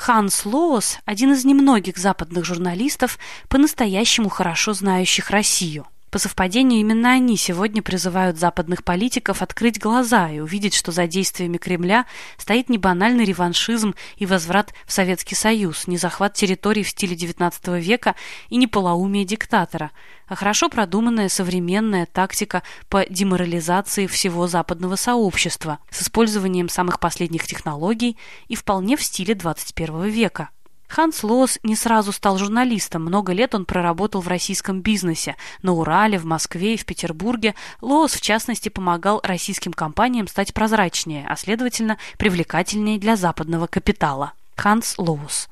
Ханс Лоос – один из немногих западных журналистов, по-настоящему хорошо знающих Россию. По совпадению, именно они сегодня призывают западных политиков открыть глаза и увидеть, что за действиями Кремля стоит не банальный реваншизм и возврат в Советский Союз, не захват территорий в стиле XIX века и не полоумие диктатора, а хорошо продуманная современная тактика по деморализации всего западного сообщества с использованием самых последних технологий и вполне в стиле XXI века. Ханс Лоос не сразу стал журналистом. Много лет он проработал в российском бизнесе. На Урале, в Москве и в Петербурге Лоос, в частности, помогал российским компаниям стать прозрачнее, а следовательно, привлекательнее для западного капитала. Ханс Лоос.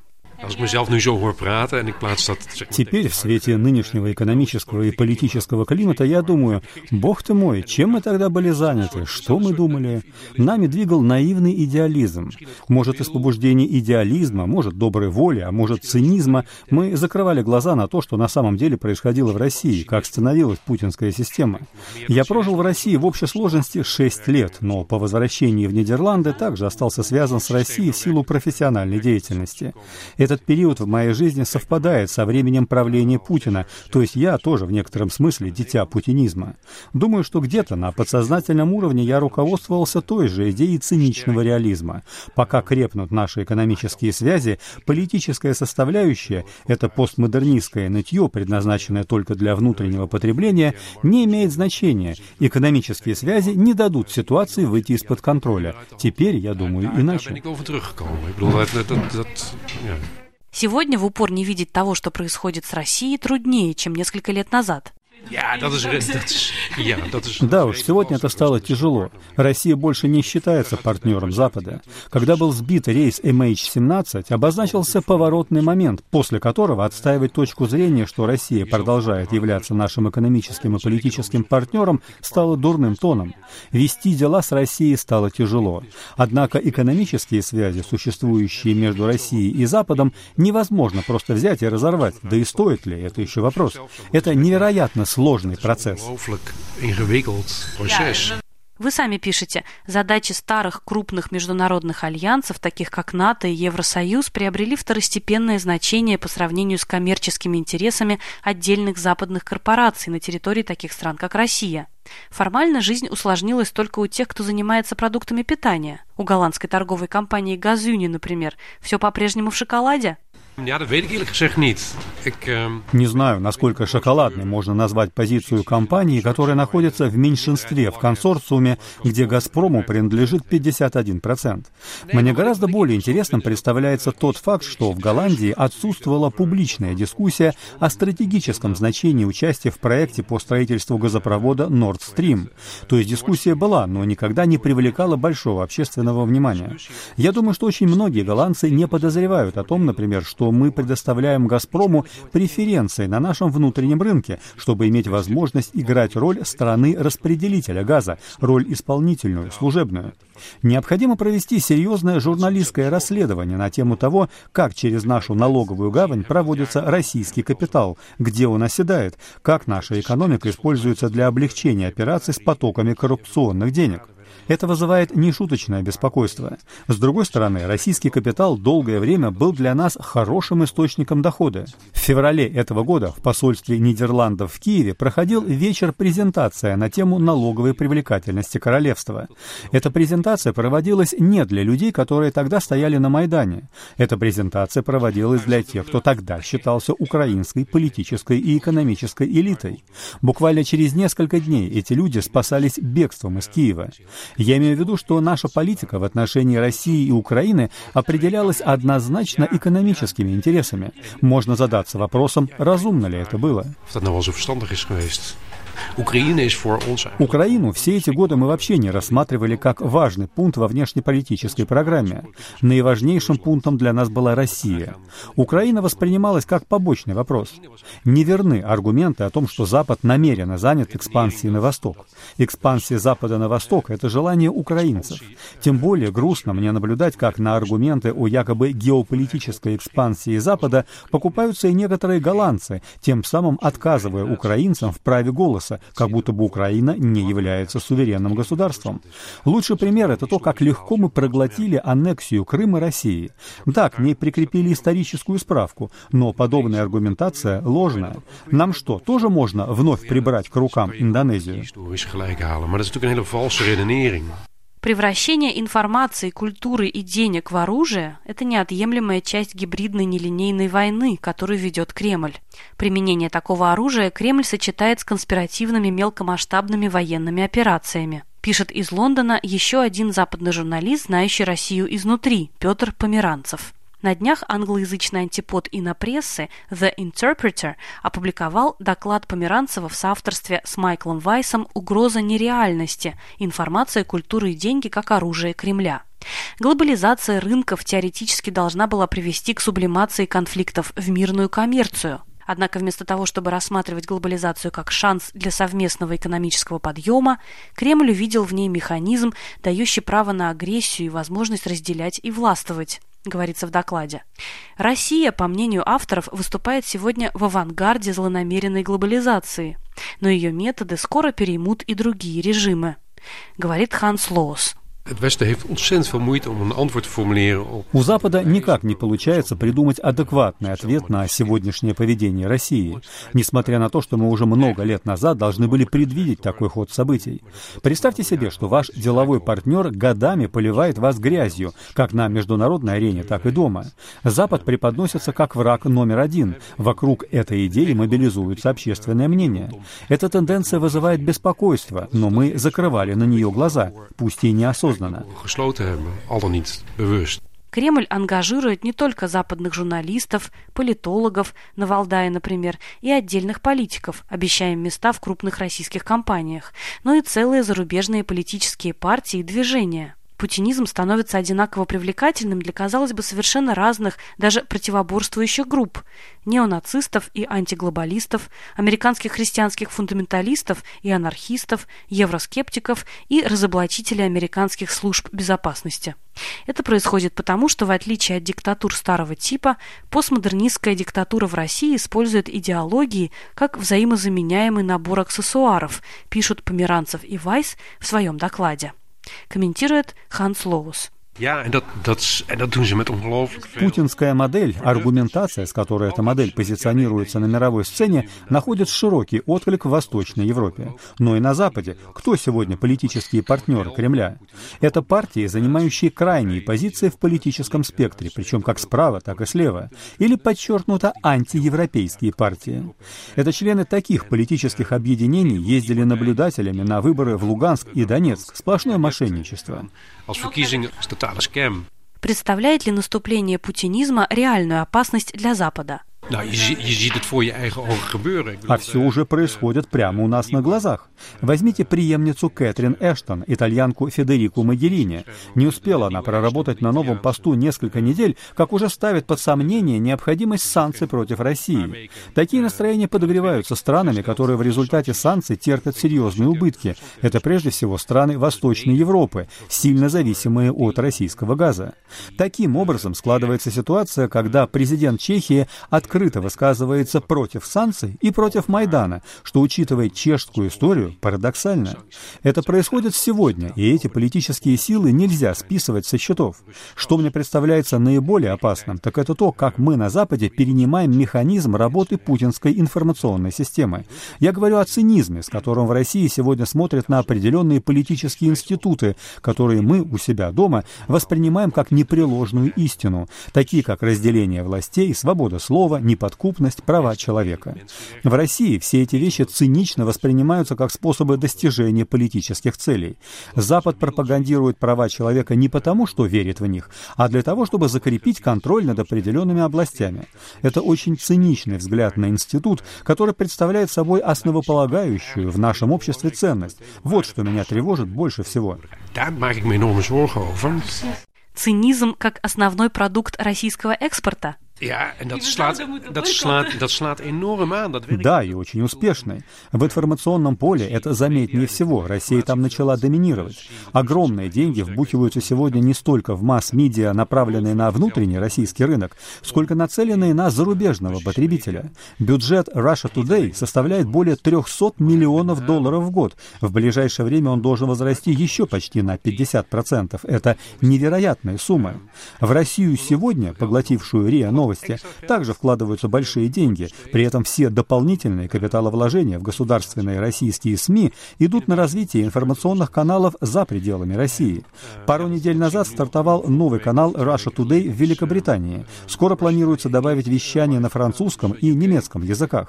Теперь, в свете нынешнего экономического и политического климата, я думаю, бог ты мой, чем мы тогда были заняты, что мы думали? Нами двигал наивный идеализм. Может, из побуждений идеализма, может, доброй воли, а может, цинизма, мы закрывали глаза на то, что на самом деле происходило в России, как становилась путинская система. Я прожил в России в общей сложности 6 лет, но по возвращении в Нидерланды также остался связан с Россией в силу профессиональной деятельности. Этот период в моей жизни совпадает со временем правления Путина, то есть я тоже в некотором смысле дитя путинизма. Думаю, что где-то на подсознательном уровне я руководствовался той же идеей циничного реализма. Пока крепнут наши экономические связи, политическая составляющая, это постмодернистское нытье, предназначенное только для внутреннего потребления, не имеет значения. Экономические связи не дадут ситуации выйти из-под контроля. Теперь, я думаю, иначе. Сегодня в упор не видеть того, что происходит с Россией, труднее, чем несколько лет назад. Да уж, сегодня это стало тяжело. Россия больше не считается партнером Запада. Когда был сбит рейс MH17, обозначился поворотный момент, после которого отстаивать точку зрения, что Россия продолжает являться нашим экономическим и политическим партнером, стало дурным тоном. Вести дела с Россией стало тяжело. Однако экономические связи, существующие между Россией и Западом, невозможно просто взять и разорвать. Да и стоит ли, это еще вопрос. Это невероятно сложный процесс. Вы сами пишете, задачи старых крупных международных альянсов, таких как НАТО и Евросоюз, приобрели второстепенное значение по сравнению с коммерческими интересами отдельных западных корпораций на территории таких стран, как Россия. Формально жизнь усложнилась только у тех, кто занимается продуктами питания. У голландской торговой компании «Газюни», например, все по-прежнему в шоколаде? Не знаю, насколько шоколадной можно назвать позицию компании, которая находится в меньшинстве в консорциуме, где «Газпрому» принадлежит 51%. Мне гораздо более интересным представляется тот факт, что в Голландии отсутствовала публичная дискуссия о стратегическом значении участия в проекте по строительству газопровода Nord Stream. То есть дискуссия была, но никогда не привлекала большого общественного внимания. Я думаю, что очень многие голландцы не подозревают о том, например, что мы предоставляем «Газпрому» преференции на нашем внутреннем рынке, чтобы иметь возможность играть роль страны-распределителя газа, роль исполнительную, служебную. Необходимо провести серьезное журналистское расследование на тему того, как через нашу налоговую гавань проводится российский капитал, где он оседает, как наша экономика используется для облегчения операций с потоками коррупционных денег. Это вызывает нешуточное беспокойство. С другой стороны, российский капитал долгое время был для нас хорошим источником дохода. В феврале этого года в посольстве Нидерландов в Киеве проходил вечер-презентация на тему налоговой привлекательности королевства. Эта презентация проводилась не для людей, которые тогда стояли на Майдане. Эта презентация проводилась для тех, кто тогда считался украинской политической и экономической элитой. Буквально через несколько дней эти люди спасались бегством из Киева. Я имею в виду, что наша политика в отношении России и Украины определялась однозначно экономическими интересами. Можно задаться вопросом, разумно ли это было. Украину все эти годы мы вообще не рассматривали как важный пункт во внешнеполитической программе. Наиважнейшим пунктом для нас была Россия. Украина воспринималась как побочный вопрос. Неверны аргументы о том, что Запад намеренно занят экспансией на восток. Экспансия Запада на восток – это желание желания украинцев. Тем более грустно мне наблюдать, как на аргументы о якобы геополитической экспансии Запада покупаются и некоторые голландцы, тем самым отказывая украинцам в праве голоса, как будто бы Украина не является суверенным государством. Лучший пример — это то, как легко мы проглотили аннексию Крыма России. Да, к ней прикрепили историческую справку, но подобная аргументация ложная. Нам что, тоже можно вновь прибрать к рукам Индонезию? Превращение информации, культуры и денег в оружие – это неотъемлемая часть гибридной нелинейной войны, которую ведет Кремль. Применение такого оружия Кремль сочетает с конспиративными мелкомасштабными военными операциями. Пишет из Лондона еще один западный журналист, знающий Россию изнутри, Петр Померанцев. На днях англоязычный антипод инопрессы The Interpreter опубликовал доклад Померанцева в соавторстве с Майклом Вайсом «Угроза нереальности. Информация, культура и деньги как оружие Кремля». Глобализация рынков теоретически должна была привести к сублимации конфликтов в мирную коммерцию. Однако вместо того, чтобы рассматривать глобализацию как шанс для совместного экономического подъема, Кремль увидел в ней механизм, дающий право на агрессию и возможность разделять и властвовать, говорится в докладе. Россия, по мнению авторов, выступает сегодня в авангарде злонамеренной глобализации, но ее методы скоро переймут и другие режимы, говорит Ханс Лоос. У Запада никак не получается придумать адекватный ответ на сегодняшнее поведение России, несмотря на то, что мы уже много лет назад должны были предвидеть такой ход событий. Представьте себе, что ваш деловой партнер годами поливает вас грязью, как на международной арене, так и дома. Запад преподносится как враг номер один. Вокруг этой идеи мобилизуется общественное мнение. Эта тенденция вызывает беспокойство, но мы закрывали на нее глаза, пусть и неосознанно. Кремль ангажирует не только западных журналистов, политологов, Навалдая, например, и отдельных политиков, обещая им места в крупных российских компаниях, но и целые зарубежные политические партии и движения. Путинизм становится одинаково привлекательным для, казалось бы, совершенно разных, даже противоборствующих групп – неонацистов и антиглобалистов, американских христианских фундаменталистов и анархистов, евроскептиков и разоблачителей американских служб безопасности. Это происходит потому, что, в отличие от диктатур старого типа, постмодернистская диктатура в России использует идеологии как взаимозаменяемый набор аксессуаров, пишут Померанцев и Вайс в своем докладе. Комментирует Ханс Лоус. Путинская модель, аргументация, с которой эта модель позиционируется на мировой сцене, находит широкий отклик в Восточной Европе. Но и на Западе. Кто сегодня политические партнеры Кремля? Это партии, занимающие крайние позиции в политическом спектре, причем как справа, так и слева. Или подчеркнуто антиевропейские партии. Это члены таких политических объединений ездили наблюдателями на выборы в Луганск и Донецк. Сплошное мошенничество. Представляет ли наступление путинизма реальную опасность для Запада? А все уже происходит прямо у нас на глазах. Возьмите преемницу Кэтрин Эштон, итальянку Федерику Могерини. Не успела она проработать на новом посту несколько недель, как уже ставит под сомнение необходимость санкций против России. Такие настроения подогреваются странами, которые в результате санкций терпят серьезные убытки. Это прежде всего страны Восточной Европы, сильно зависимые от российского газа. Таким образом складывается ситуация, когда президент Чехии открыто высказывается против санкций и против Майдана, что, учитывая чешскую историю, парадоксально. Это происходит сегодня, и эти политические силы нельзя списывать со счетов. Что мне представляется наиболее опасным, так это то, как мы на Западе перенимаем механизм работы путинской информационной системы. Я говорю о цинизме, с которым в России сегодня смотрят на определенные политические институты, которые мы у себя дома воспринимаем как непреложную истину, такие как разделение властей, свобода слова, неподкупность, права человека. В России все эти вещи цинично воспринимаются как способы достижения политических целей. Запад пропагандирует права человека не потому, что верит в них, а для того, чтобы закрепить контроль над определенными областями. Это очень циничный взгляд на институт, который представляет собой основополагающую в нашем обществе ценность. Вот что меня тревожит больше всего. Цинизм как основной продукт российского экспорта? Да, и очень успешной. В информационном поле это заметнее всего. Россия там начала доминировать. Огромные деньги вбухиваются сегодня не столько в масс-медиа, направленные на внутренний российский рынок, сколько нацеленные на зарубежного потребителя. Бюджет Russia Today составляет более $300 миллионов в год. В ближайшее время он должен возрасти еще почти на 50%. Это невероятная сумма. В Россию сегодня, поглотившую РИА Новости, также вкладываются большие деньги. При этом все дополнительные капиталовложения в государственные российские СМИ идут на развитие информационных каналов за пределами России. Пару недель назад стартовал новый канал Russia Today в Великобритании. Скоро планируется добавить вещание на французском и немецком языках.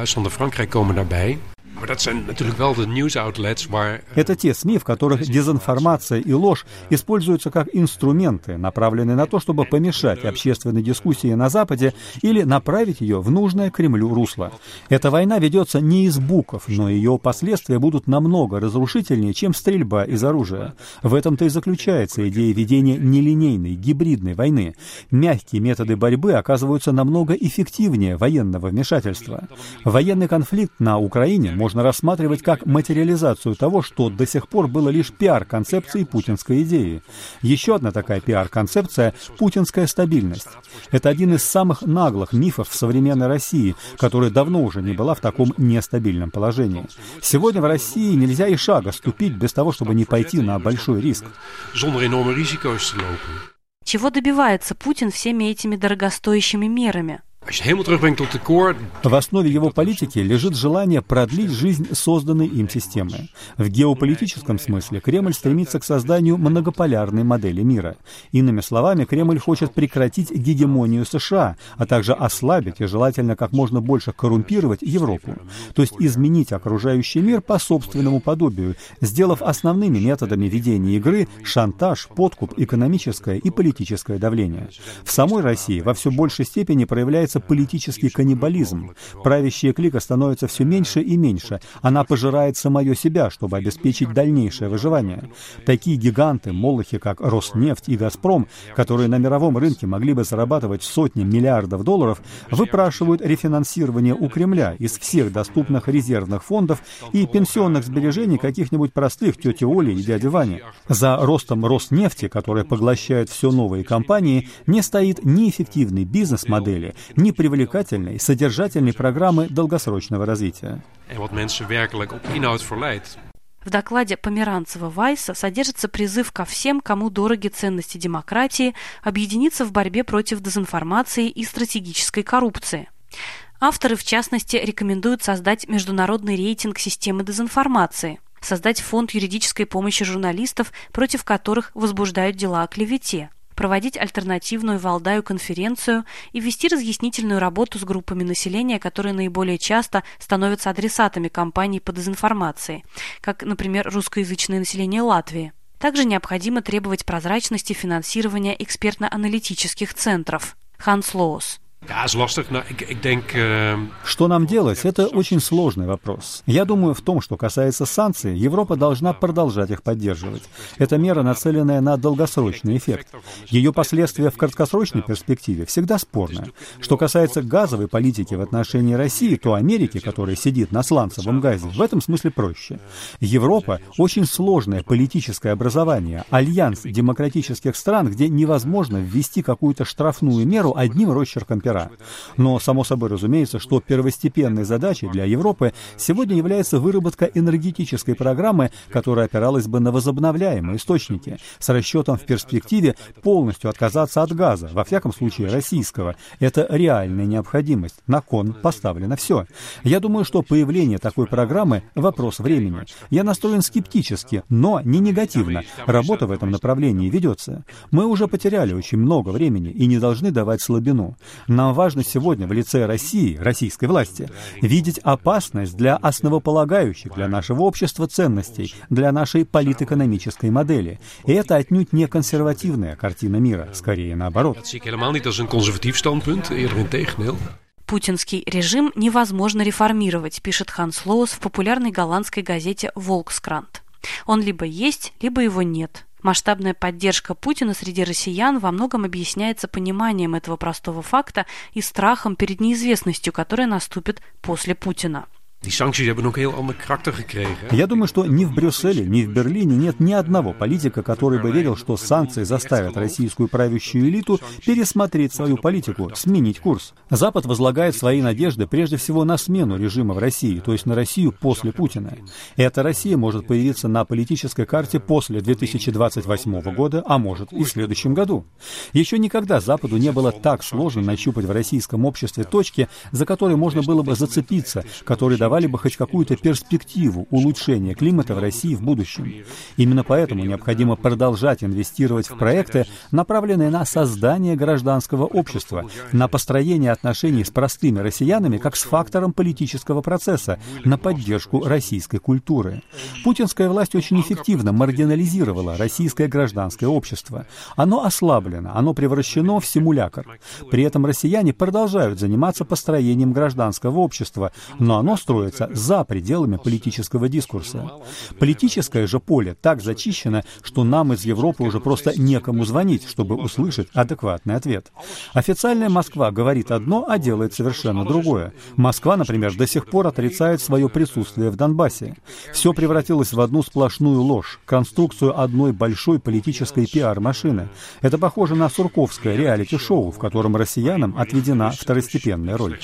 Это те СМИ, в которых дезинформация и ложь используются как инструменты, направленные на то, чтобы помешать общественной дискуссии на Западе или направить ее в нужное Кремлю русло. Эта война ведется не из букв, но ее последствия будут намного разрушительнее, чем стрельба из оружия. В этом-то и заключается идея ведения нелинейной, гибридной войны. Мягкие методы борьбы оказываются намного эффективнее военного вмешательства. Военный конфликт на Украине можно рассматривать как материализацию того, что до сих пор было лишь пиар-концепцией путинской идеи. Еще одна такая пиар-концепция – путинская стабильность. Это один из самых наглых мифов в современной России, которая давно уже не была в таком нестабильном положении. Сегодня в России нельзя и шага ступить без того, чтобы не пойти на большой риск. Чего добивается Путин всеми этими дорогостоящими мерами? В основе его политики лежит желание продлить жизнь созданной им системы. В геополитическом смысле Кремль стремится к созданию многополярной модели мира. Иными словами, Кремль хочет прекратить гегемонию США, а также ослабить и желательно как можно больше коррумпировать Европу. То есть изменить окружающий мир по собственному подобию, сделав основными методами ведения игры шантаж, подкуп, экономическое и политическое давление. В самой России во все большей степени проявляется политический каннибализм. Правящая клика становится все меньше и меньше. Она пожирает самое себя, чтобы обеспечить дальнейшее выживание. Такие гиганты, молохи, как Роснефть и Газпром, которые на мировом рынке могли бы зарабатывать сотни миллиардов долларов, выпрашивают рефинансирование у Кремля из всех доступных резервных фондов и пенсионных сбережений каких-нибудь простых тети Оли и дяди Вани. За ростом Роснефти, которая поглощает все новые компании, не стоит ни эффективной бизнес-модели, ни привлекательной, содержательной программы долгосрочного развития. В докладе Померанцева-Вайса содержится призыв ко всем, кому дороги ценности демократии, объединиться в борьбе против дезинформации и стратегической коррупции. Авторы, в частности, рекомендуют создать международный рейтинг системы дезинформации, создать фонд юридической помощи журналистов, против которых возбуждают дела о клевете, проводить альтернативную Валдаю-конференцию и вести разъяснительную работу с группами населения, которые наиболее часто становятся адресатами кампаний по дезинформации, как, например, русскоязычное население Латвии. Также необходимо требовать прозрачности финансирования экспертно-аналитических центров. Ханс Лоос. Что нам делать? Это очень сложный вопрос. Я думаю, в том, что касается санкций, Европа должна продолжать их поддерживать. Это мера, нацеленная на долгосрочный эффект. Ее последствия в краткосрочной перспективе всегда спорны. Что касается газовой политики в отношении России, то Америке, которая сидит на сланцевом газе, в этом смысле проще. Европа – очень сложное политическое образование, альянс демократических стран, где невозможно ввести какую-то штрафную меру одним росчерком пера. Но, само собой разумеется, что первостепенной задачей для Европы сегодня является выработка энергетической программы, которая опиралась бы на возобновляемые источники, с расчетом в перспективе полностью отказаться от газа, во всяком случае российского. Это реальная необходимость. На кон поставлено все. Я думаю, что появление такой программы – вопрос времени. Я настроен скептически, но не негативно. Работа в этом направлении ведется. Мы уже потеряли очень много времени и не должны давать слабину. Нам важно сегодня в лице России, российской власти, видеть опасность для основополагающих для нашего общества ценностей, для нашей политэкономической модели. И это отнюдь не консервативная картина мира, скорее наоборот. Путинский режим невозможно реформировать, пишет Ханс Лоос в популярной голландской газете «Волкскрант». Он либо есть, либо его нет. Масштабная поддержка Путина среди россиян во многом объясняется пониманием этого простого факта и страхом перед неизвестностью, которая наступит после Путина. Я думаю, что ни в Брюсселе, ни в Берлине нет ни одного политика, который бы верил, что санкции заставят российскую правящую элиту пересмотреть свою политику, сменить курс. Запад возлагает свои надежды прежде всего на смену режима в России, то есть на Россию после Путина. Эта Россия может появиться на политической карте после 2028 года, а может и в следующем году. Еще никогда Западу не было так сложно нащупать в российском обществе точки, за которые можно было бы зацепиться, которые давали бы хоть какую-то перспективу улучшения климата в России в будущем. Именно поэтому необходимо продолжать инвестировать в проекты, направленные на создание гражданского общества, на построение отношений с простыми россиянами как с фактором политического процесса, на поддержку российской культуры. Путинская власть очень эффективно маргинализировала российское гражданское общество. Оно ослаблено, оно превращено в симулякр. При этом россияне продолжают заниматься построением гражданского общества, но оно строится за пределами политического дискурса. Политическое же поле так зачищено, что нам из Европы уже просто некому звонить, чтобы услышать адекватный ответ. Официальная Москва говорит одно, а делает совершенно другое. Москва, например, до сих пор отрицает свое присутствие в Донбассе. Все превратилось в одну сплошную ложь, конструкцию одной большой политической пиар-машины. Это похоже на сурковское реалити-шоу, в котором россиянам отведена второстепенная роль.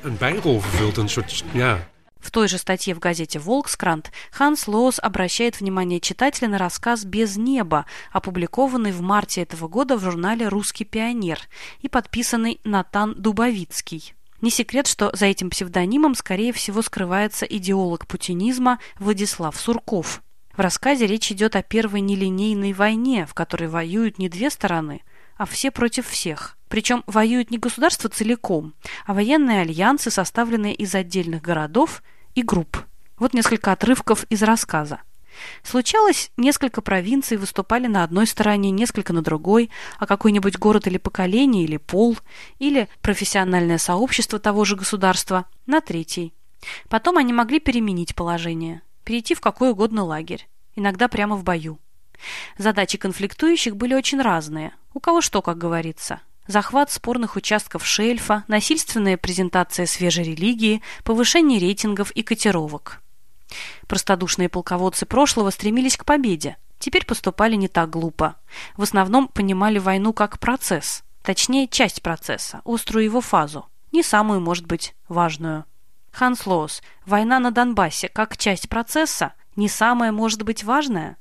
В той же статье в газете «Волкскрант» Ханс Лоос обращает внимание читателя на рассказ «Без неба», опубликованный в марте этого года в журнале «Русский пионер» и подписанный Натан Дубовицкий. Не секрет, что за этим псевдонимом, скорее всего, скрывается идеолог путинизма Владислав Сурков. В рассказе речь идет о первой нелинейной войне, в которой воюют не две стороны, а все против всех. Причем воюют не государства целиком, а военные альянсы, составленные из отдельных городов и групп. Вот несколько отрывков из рассказа. Случалось, несколько провинций выступали на одной стороне, несколько на другой, а какой-нибудь город или поколение, или пол, или профессиональное сообщество того же государства на третьей. Потом они могли переменить положение, перейти в какой угодно лагерь, иногда прямо в бою. Задачи конфликтующих были очень разные. У кого что, как говорится. Захват спорных участков шельфа, насильственная презентация свежей религии, повышение рейтингов и котировок. Простодушные полководцы прошлого стремились к победе. Теперь поступали не так глупо. В основном понимали войну как процесс, точнее, часть процесса, острую его фазу, не самую, может быть, важную. Ханс Лоос, война на Донбассе как часть процесса, не самая, может быть, важная?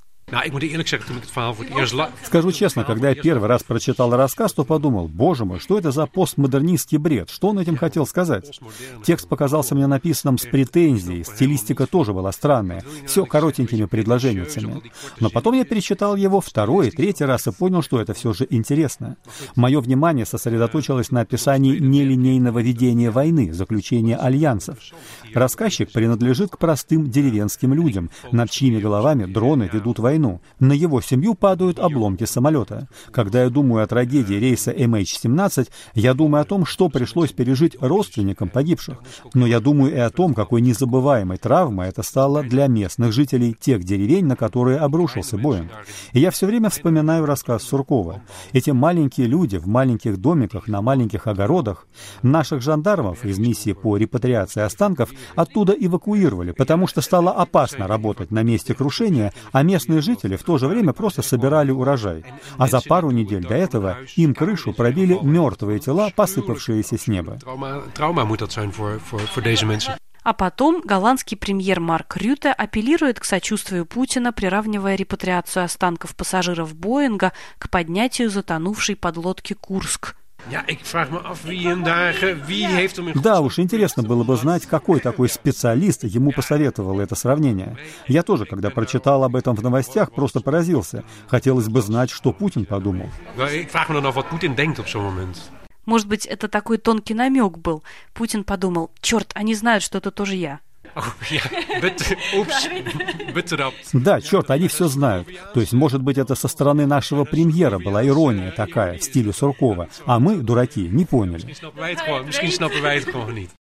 Скажу честно, когда я первый раз прочитал рассказ, то подумал, боже мой, что это за постмодернистский бред, что он этим хотел сказать? Текст показался мне написанным с претензией, стилистика тоже была странная, все коротенькими предложениями. Но потом я перечитал его второй и третий раз и понял, что это все же интересно. Мое внимание сосредоточилось на описании нелинейного ведения войны, заключения альянсов. Рассказчик принадлежит к простым деревенским людям, над чьими головами дроны ведут войну. На его семью падают обломки самолета. Когда я думаю о трагедии рейса MH17, я думаю о том, что пришлось пережить родственникам погибших. Но я думаю и о том, какой незабываемой травмой это стало для местных жителей тех деревень, на которые обрушился Боинг. И я все время вспоминаю рассказ Суркова. Эти маленькие люди в маленьких домиках, на маленьких огородах. Наших жандармов из миссии по репатриации останков оттуда эвакуировали, потому что стало опасно работать на месте крушения, а местные жители в то же время просто собирали урожай. А за пару недель до этого им крышу пробили мертвые тела, посыпавшиеся с неба. А потом голландский премьер Марк Рюте апеллирует к сочувствию Путина, приравнивая репатриацию останков пассажиров Боинга к поднятию затонувшей подлодки «Курск». Да уж, интересно было бы знать, какой такой специалист ему посоветовал это сравнение. Я тоже, когда прочитал об этом в новостях, просто поразился. Хотелось бы знать, что Путин подумал. Может быть, это такой тонкий намек был. Путин подумал, черт, они знают, что это тоже я. Да, черт, они все знают. То есть, может быть, это со стороны нашего премьера была ирония такая, в стиле Суркова. А мы, дураки, не поняли.